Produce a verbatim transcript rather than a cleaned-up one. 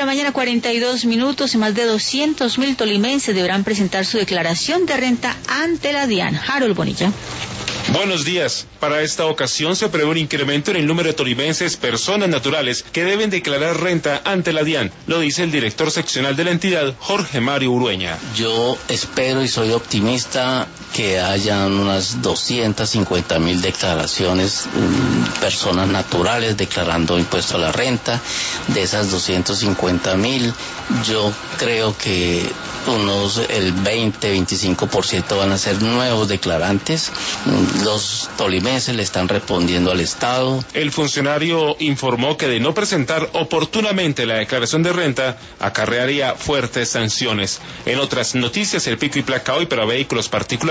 la mañana, cuarenta y dos minutos, y más de doscientos mil tolimenses deberán presentar su declaración de renta ante la DIAN. Harold Bonilla. Buenos días. Para esta ocasión se prevé un incremento en el número de tolimenses, personas naturales, que deben declarar renta ante la DIAN. Lo dice el director seccional de la entidad, Jorge Mario Urueña. Yo espero y soy optimista que hayan unas doscientas cincuenta mil declaraciones, personas naturales declarando impuesto a la renta. De esas doscientas cincuenta mil, yo creo que unos el veinte, veinticinco por ciento van a ser nuevos declarantes. Los tolimenses le están respondiendo al Estado. El funcionario informó que de no presentar oportunamente la declaración de renta, acarrearía fuertes sanciones. En otras noticias, el pico y placa hoy para vehículos particulares